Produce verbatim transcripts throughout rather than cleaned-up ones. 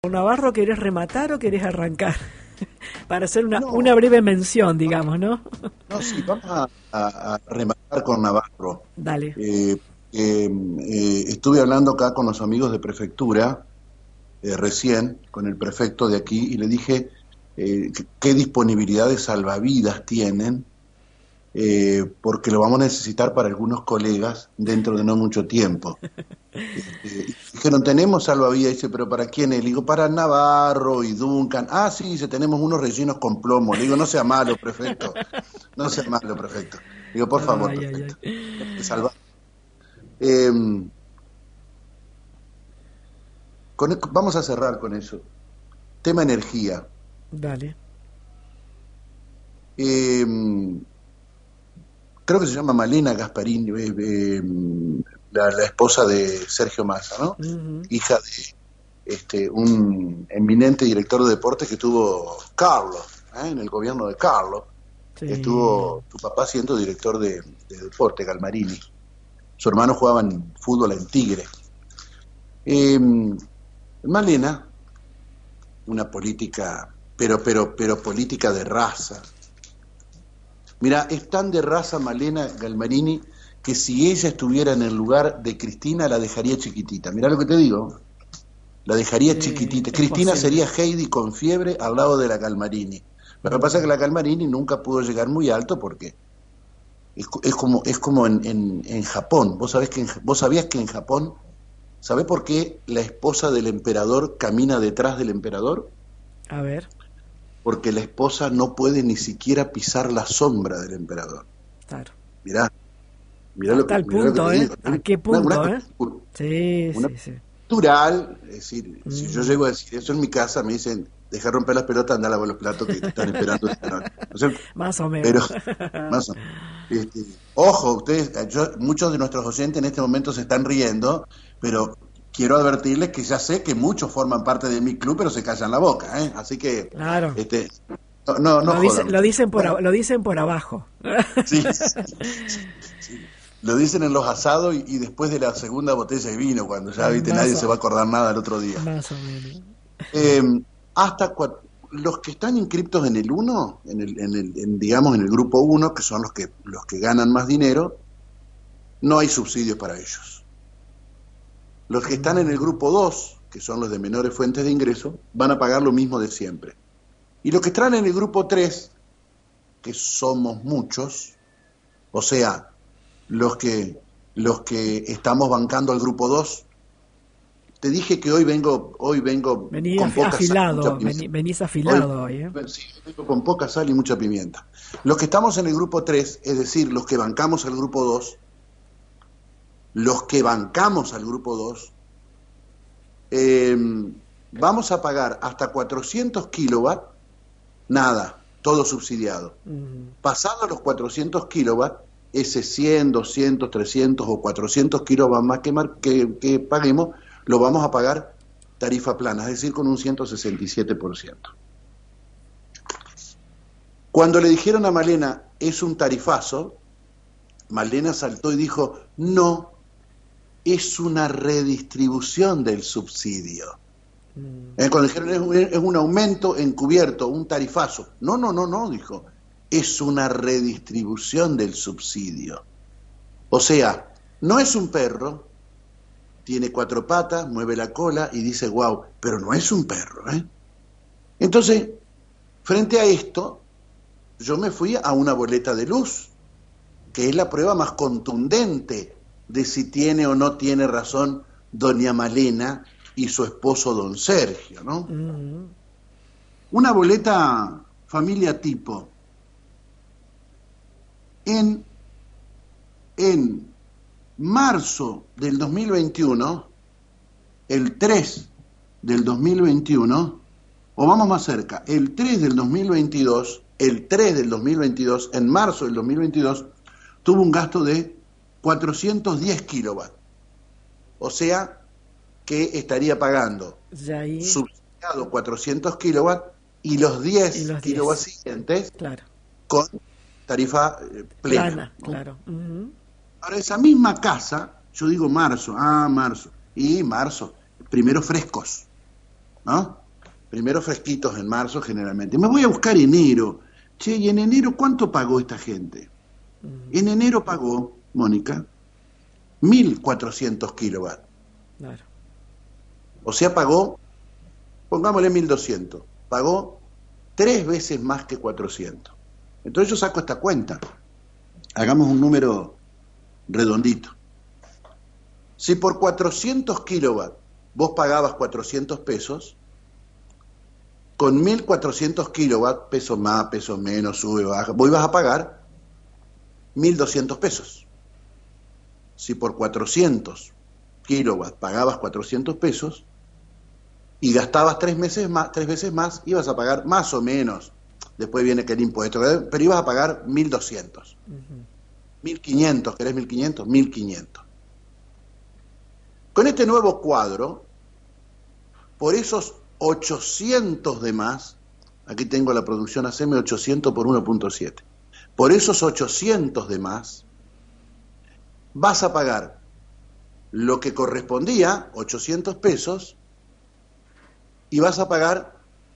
Navarro, ¿querés rematar o querés arrancar? Para hacer una, No, una breve mención, digamos, ¿no? no, sí, vamos a, a- a rematar con Navarro. Dale. Eh, eh, eh, estuve hablando acá con los amigos de prefectura, eh, recién, con el prefecto de aquí, y le dije eh, qué qué disponibilidad de salvavidas tienen, eh, porque lo vamos a necesitar para algunos colegas dentro de no mucho tiempo. Este, y dijeron, tenemos salvavidas, dice, pero ¿para quiénes? Le digo, para Navarro y Duncan. Ah, sí, dice, tenemos unos rellenos con plomo. Le digo, no sea malo, prefecto. No sea malo, prefecto. Le digo, por favor, Ay, ay, prefecto. ay. Salva. Eh, con- vamos a cerrar con eso. Tema energía. Dale. Eh, creo que se llama Malena Gasparini, eh, eh, la, la esposa de Sergio Massa, ¿no? Ujú. Hija de este, un eminente director de deportes que tuvo Carlos, ¿eh? En el gobierno de Carlos. Sí. Estuvo tu papá siendo director de, de deporte, Galmarini. Su hermano jugaba en fútbol en Tigre. Eh, Malena, una política, pero, pero, pero política de raza. Mira, es tan de raza Malena Galmarini que si ella estuviera en el lugar de Cristina la dejaría chiquitita. Mirá lo que te digo. La dejaría Sí, chiquitita. es Cristina posible. sería Heidi con fiebre al lado de la Galmarini. Lo que pasa es que Ujú. la Galmarini nunca pudo llegar muy alto porque es, es como, es como en, en, en Japón. ¿Vos, sabés que en, vos sabías que en Japón, ¿sabés por qué la esposa del emperador camina detrás del emperador? A ver, Porque la esposa no puede ni siquiera pisar la sombra del emperador. claro. Mirá, mirá A lo que, tal mirá lo que punto, te ¿eh? digo. ¿A qué Una, una punto, eh? cuestión, Sí, una sí, sí. natural, es decir, si yo Ujú. llego a decir eso en mi casa, me dicen, deja romper las pelotas, anda a lavar los platos que te están esperando esta noche. ¿No es cierto? Más o Pero, menos. más o menos. Este, ojo, ustedes, yo, muchos de nuestros oyentes en este momento se están riendo, pero quiero advertirles que ya sé que muchos forman parte de mi club, pero se callan la boca, ¿eh? Así que, Claro. este, no, no, no Lo dice, jodan lo ustedes. dicen por, Bueno, a- lo dicen por abajo. sí, sí, sí. Lo dicen en los asados y, y después de la segunda botella de vino, cuando ya, viste, Más nadie se o, va a acordar nada el otro día. más o menos. Eh, hasta cua- los que están inscriptos en el uno, en el, en el, en, digamos, en el grupo uno, que son los que, los que ganan más dinero, no hay subsidios para ellos. Los que están en el Mm. grupo dos, que son los de menores fuentes de ingreso, van a pagar lo mismo de siempre. Y los que están en el grupo tres, que somos muchos, o sea, los que, los que estamos bancando al grupo dos, te dije que hoy vengo, hoy vengo Vení con afi- poca sal y mucha afilado, vení- pimienta. venís Hoy, afilado hoy, ¿eh? sí, vengo con poca sal y mucha pimienta. Los que estamos en el grupo tres, es decir, los que bancamos al grupo dos, los que bancamos al grupo dos, eh, vamos a pagar hasta cuatrocientos kilowatts, nada, todo subsidiado. Mm. Pasando los cuatrocientos kilowatts, ese cien, doscientos, trescientos o cuatrocientos kilowatts más que, mar, que, que paguemos, lo vamos a pagar tarifa plana, es decir, con un ciento sesenta y siete por ciento. Cuando le dijeron a Malena, es un tarifazo, Malena saltó y dijo, no, es una redistribución del subsidio. Mm. Eh, cuando dijeron, es un, es un aumento encubierto, un tarifazo. No, no, no, no, dijo, es una redistribución del subsidio. O sea, no es un perro, tiene cuatro patas, mueve la cola y dice, wow, pero no es un perro, ¿eh? Entonces, frente a esto, yo me fui a una boleta de luz, que es la prueba más contundente de si tiene o no tiene razón doña Malena y su esposo don Sergio, ¿no? Mm. Una boleta familia tipo. En, en marzo del dos mil veintiuno, el tres del dos mil veintiuno, o vamos más cerca, el tres del dos mil veintidós, el tres del dos mil veintidós, en marzo del dos mil veintidós, tuvo un gasto de cuatrocientos diez kilowatts. O sea, que estaría pagando Ya ahí. subsidiado cuatrocientos kilowatts y los Y diez los kilowatts diez. siguientes Claro. con tarifa eh, plena, Plana, ¿no? claro. Ujú. Ahora, esa misma casa, yo digo marzo, ah, marzo, y marzo, primero frescos, ¿no? Primero fresquitos en marzo generalmente. Me voy a buscar enero. Che, ¿y en enero cuánto pagó esta gente? Uh-huh. En enero pagó, Mónica, mil cuatrocientos kilowatts. Claro. O sea, pagó, pongámosle mil doscientos, pagó tres veces más que cuatrocientos. Entonces yo saco esta cuenta. Hagamos un número redondito. Si por cuatrocientos kilowatts vos pagabas cuatrocientos pesos, con mil cuatrocientos kilowatts, pesos más, pesos menos, sube, baja, vos ibas a pagar mil doscientos pesos. Si por cuatrocientos kilowatts pagabas cuatrocientos pesos y gastabas tres meses más, tres veces más, ibas a pagar más o menos, después viene que el impuesto, pero ibas a pagar mil doscientos. Uh-huh. mil quinientos, ¿querés mil quinientos? mil quinientos. Con este nuevo cuadro, por esos ochocientos de más, aquí tengo la producción, haceme ochocientos por uno punto siete, por esos ochocientos de más, vas a pagar lo que correspondía, ochocientos pesos, y vas a pagar,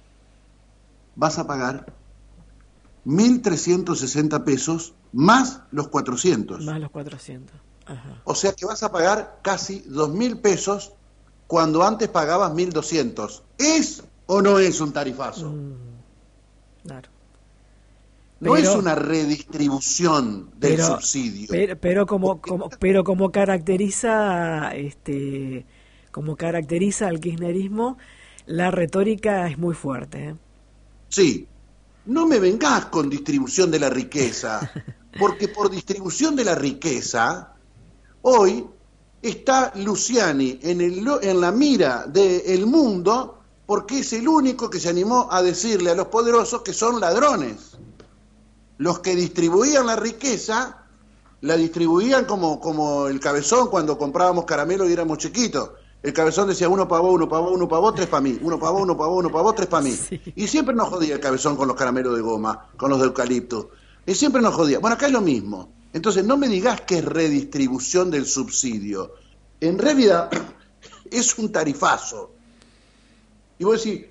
vas a pagar mil trescientos sesenta pesos más los cuatrocientos. Más los cuatrocientos. Ajá. O sea que vas a pagar casi dos mil pesos cuando antes pagabas mil doscientos. ¿Es o no es un tarifazo? Mm, claro. No pero, es una redistribución del pero, subsidio. Pero, pero como, como, pero como caracteriza, este, como caracteriza al kirchnerismo, la retórica es muy fuerte. ¿eh? Sí. No me vengás con distribución de la riqueza, porque por distribución de la riqueza, hoy está Luciani en, el, en la mira del mundo, porque es el único que se animó a decirle a los poderosos que son ladrones. Los que distribuían la riqueza, la distribuían como, como el Cabezón cuando comprábamos caramelo y éramos chiquitos. El Cabezón decía, uno pavó, uno pavó, uno pavó, tres para mí. Uno pavó, uno pavó, uno pavó, tres para mí. Sí. Y siempre nos jodía el Cabezón con los caramelos de goma, con los de eucalipto. Y siempre nos jodía. Bueno, acá es lo mismo. Entonces, no me digas que es redistribución del subsidio. En realidad, es un tarifazo. Y vos decís,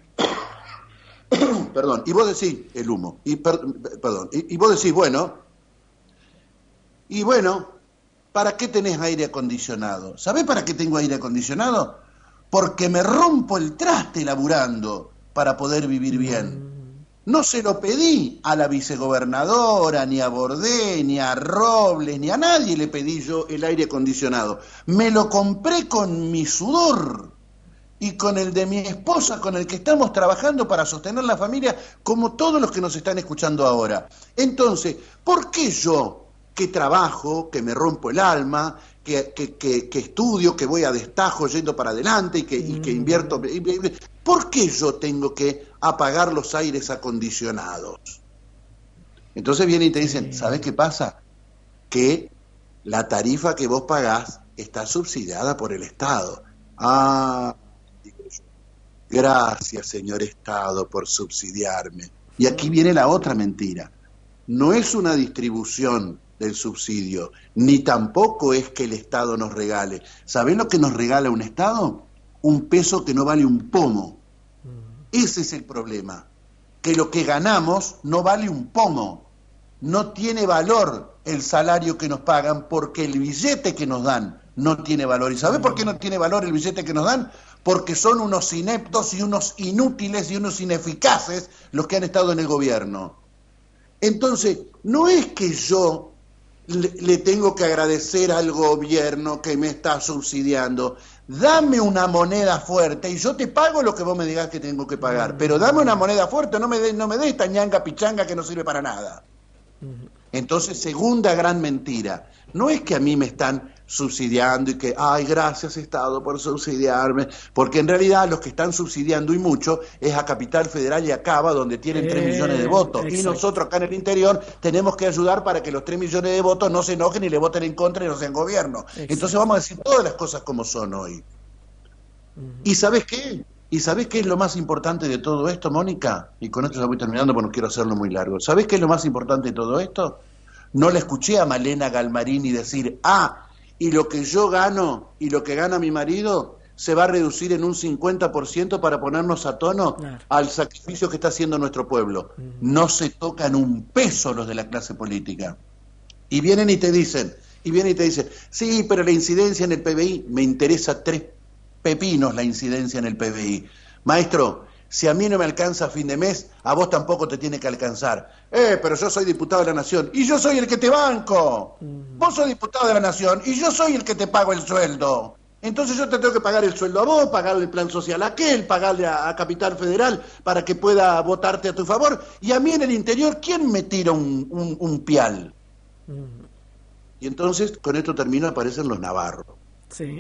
perdón, y vos decís, el humo, y per, perdón, y, y vos decís, bueno, y bueno, ¿para qué tenés aire acondicionado? ¿Sabés para qué tengo aire acondicionado? Porque me rompo el traste laburando para poder vivir bien. No se lo pedí a la vicegobernadora, ni a Bordé, ni a Robles, ni a nadie le pedí yo el aire acondicionado. Me lo compré con mi sudor y con el de mi esposa, con el que estamos trabajando para sostener la familia, como todos los que nos están escuchando ahora. Entonces, ¿por qué yo, que trabajo, que me rompo el alma, que, que, que, que estudio, que voy a destajo yendo para adelante y que, y que invierto, ¿por qué yo tengo que apagar los aires acondicionados? Entonces vienen y te dicen, ¿sabes qué pasa? Que la tarifa que vos pagás está subsidiada por el Estado. Ah, digo yo, gracias, señor Estado, por subsidiarme. Y aquí viene la otra mentira. No es una distribución del subsidio, ni tampoco es que el Estado nos regale. ¿Sabés lo que nos regala un Estado? Un peso que no vale un pomo. Ese es el problema, que lo que ganamos no vale un pomo, no tiene valor el salario que nos pagan porque el billete que nos dan no tiene valor. ¿Y sabés por qué no tiene valor el billete que nos dan? Porque son unos ineptos y unos inútiles y unos ineficaces los que han estado en el gobierno. Entonces, no es que yo le, le tengo que agradecer al gobierno que me está subsidiando. Dame una moneda fuerte y yo te pago lo que vos me digas que tengo que pagar. Pero dame una moneda fuerte, no me des no me des esta ñanga pichanga que no sirve para nada. Entonces, segunda gran mentira. No es que a mí me están subsidiando y que, ay, gracias Estado por subsidiarme, porque en realidad los que están subsidiando y mucho es a Capital Federal y a Cava, donde tienen tres millones de votos. Exacto. Y nosotros acá en el interior tenemos que ayudar para que los tres millones de votos no se enojen y le voten en contra y no sean gobierno. Exacto. Entonces vamos a decir todas las cosas como son hoy. Uh-huh. ¿Y sabés qué? ¿Y sabés qué es lo más importante de todo esto, Mónica? Y con esto ya voy terminando porque no quiero hacerlo muy largo. ¿Sabés qué es lo más importante de todo esto? No le escuché a Malena Galmarini decir, ah, y lo que yo gano y lo que gana mi marido se va a reducir en un cincuenta por ciento para ponernos a tono Claro. al sacrificio que está haciendo nuestro pueblo. Uh-huh. No se tocan un peso los de la clase política. Y vienen y te dicen, y vienen y te dicen, sí, pero la incidencia en el P B I, me interesa tres pepinos la incidencia en el P B I. Maestro, si a mí no me alcanza a fin de mes, a vos tampoco te tiene que alcanzar. Eh, pero yo soy diputado de la Nación y yo soy el que te banco. Uh-huh. Vos sos diputado de la Nación y yo soy el que te pago el sueldo. Entonces yo te tengo que pagar el sueldo a vos, pagarle el plan social a aquel, pagarle a, a Capital Federal para que pueda votarte a tu favor. Y a mí en el interior, ¿quién me tira un, un, un pial? Uh-huh. Y entonces, con esto termino, aparecen los navarros. Sí.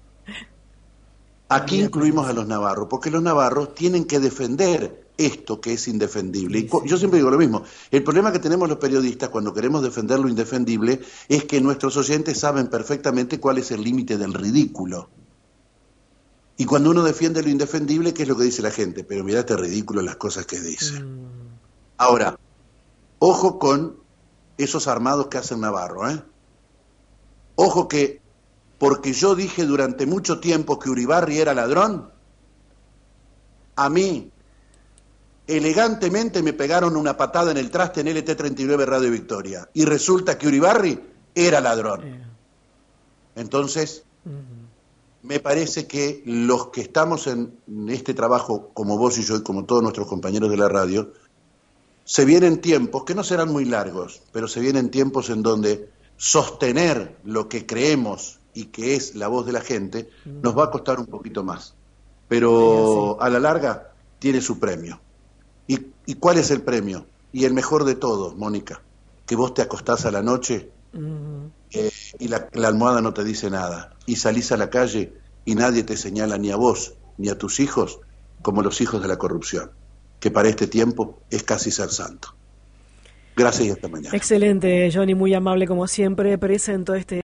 Aquí incluimos a los navarros, porque los navarros tienen que defender esto que es indefendible. Sí, sí. Y yo siempre digo lo mismo, el problema que tenemos los periodistas cuando queremos defender lo indefendible es que nuestros oyentes saben perfectamente cuál es el límite del ridículo. Y cuando uno defiende lo indefendible, ¿qué es lo que dice la gente? Pero mirá este ridículo las cosas que dice. Mm. Ahora, ojo con esos armados que hacen Navarro, ¿eh? Ojo que porque yo dije durante mucho tiempo que Uribarri era ladrón, a mí elegantemente me pegaron una patada en el traste en L T treinta y nueve Radio Victoria, y resulta que Uribarri era ladrón. Entonces, uh-huh. me parece que los que estamos en este trabajo, como vos y yo y como todos nuestros compañeros de la radio, se vienen tiempos, que no serán muy largos, pero se vienen tiempos en donde sostener lo que creemos y que es la voz de la gente, nos va a costar un poquito más. Pero a la larga tiene su premio. ¿Y, y cuál es el premio? Y el mejor de todos, Mónica, que vos te acostás a la noche uh-huh. eh, y la, la almohada no te dice nada. Y salís a la calle y nadie te señala ni a vos ni a tus hijos como los hijos de la corrupción, que para este tiempo es casi ser santo. Gracias y hasta mañana. Excelente, Johnny, muy amable como siempre. Presento este